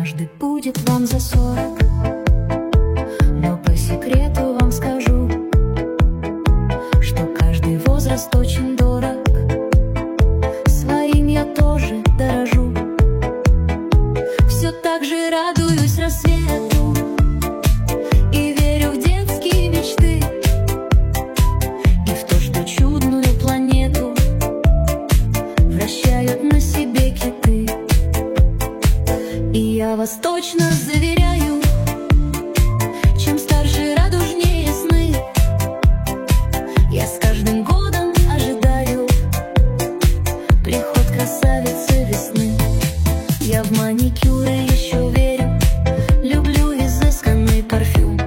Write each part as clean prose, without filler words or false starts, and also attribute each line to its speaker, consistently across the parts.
Speaker 1: Однажды будет вам за 40, но по секрету вам скажу, что каждый возраст очень дорог. Своим я тоже дорожу. Все так же радуюсь рассвету и верю в детские мечты, и в то, что чудную планету вращают на себе киты. И я вас точно заверяю, чем старше, радужнее сны. Я с каждым годом ожидаю приход красавицы весны. Я в маникюры еще верю, люблю изысканный парфюм.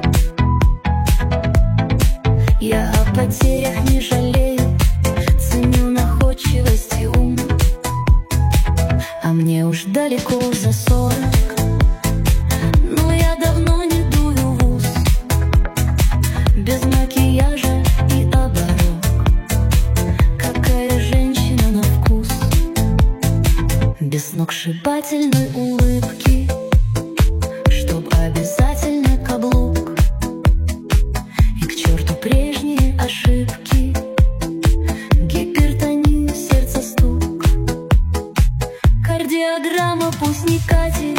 Speaker 1: Я о потерях не жалею, ценю находчивость и ум. А мне уж далеко за 40, но я давно не дую в ус, без макияжа и оборок. Какая женщина на вкус, без сногсшибательной улыбки, чтоб обязательно каблук. И к черту прежние ошибки, гипертонию, сердца стук. Кардиограмма пусть не катит,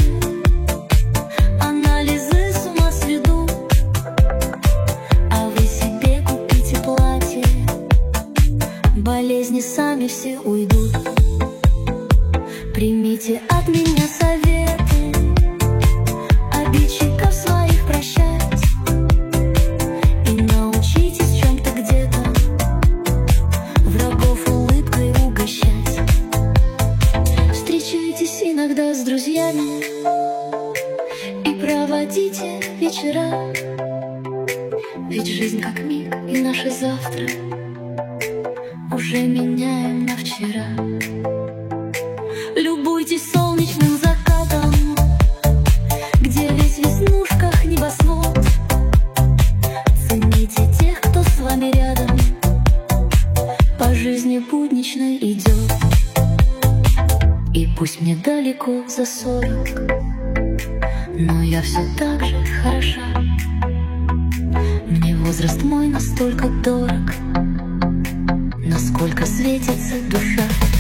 Speaker 1: анализы с ума сведут. А вы себе купите платье, болезни сами все уйдут. Примите от меня советы, обидчиков своих прощать, и научитесь в чем-то где-то врагов улыбкой угощать. Встречайтесь иногда с друзьями и проводите вечера, ведь жизнь как миг, и наше завтра уже меняем на вчера. Любуйтесь солнечным закатом, где весь в веснушках небосвод. Цените тех, кто с вами рядом, по жизни будничной идет. И пусть мне далеко за 40, но я все так же хороша. Мне возраст мой настолько дорог, насколько светится душа.